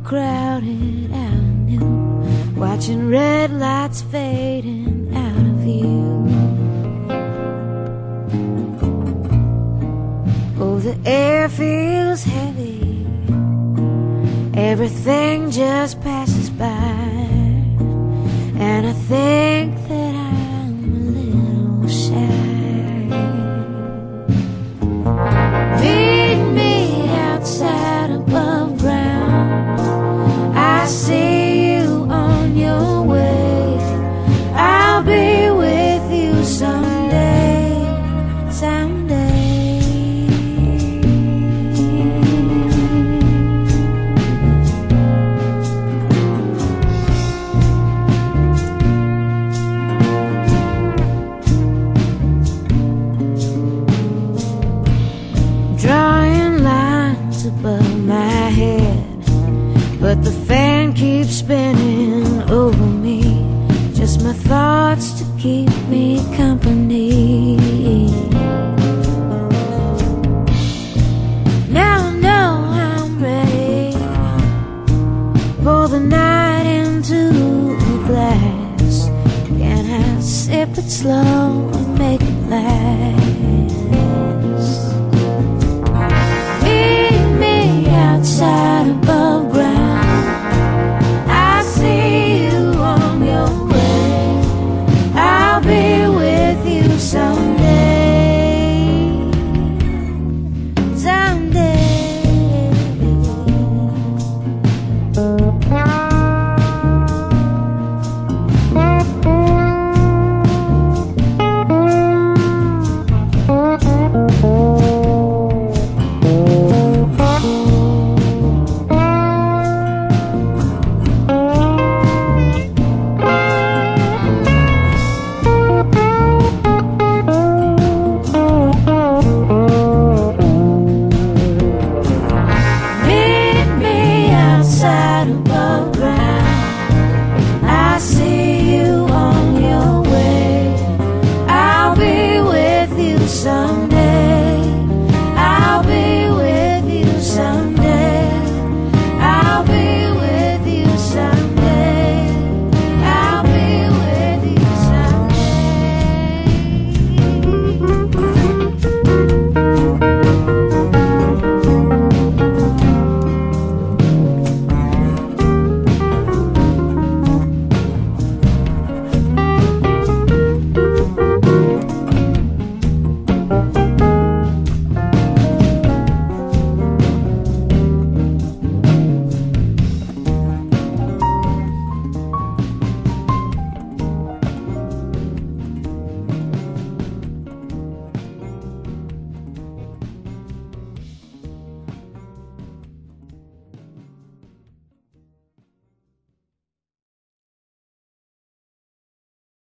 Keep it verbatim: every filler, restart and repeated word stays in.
crowded avenue, watching red lights fading out of view. Oh, the air feels heavy, everything just passes by, and I think that I'm a little shy. Meet me outside above ground, I see you on your way, I'll be with you someday, someday. Drawing lines above my head, but the fan keeps spinning over me, just my thoughts to keep me company. Now I know I'm ready, pour the night into a glass, can I sip it slow and make it last?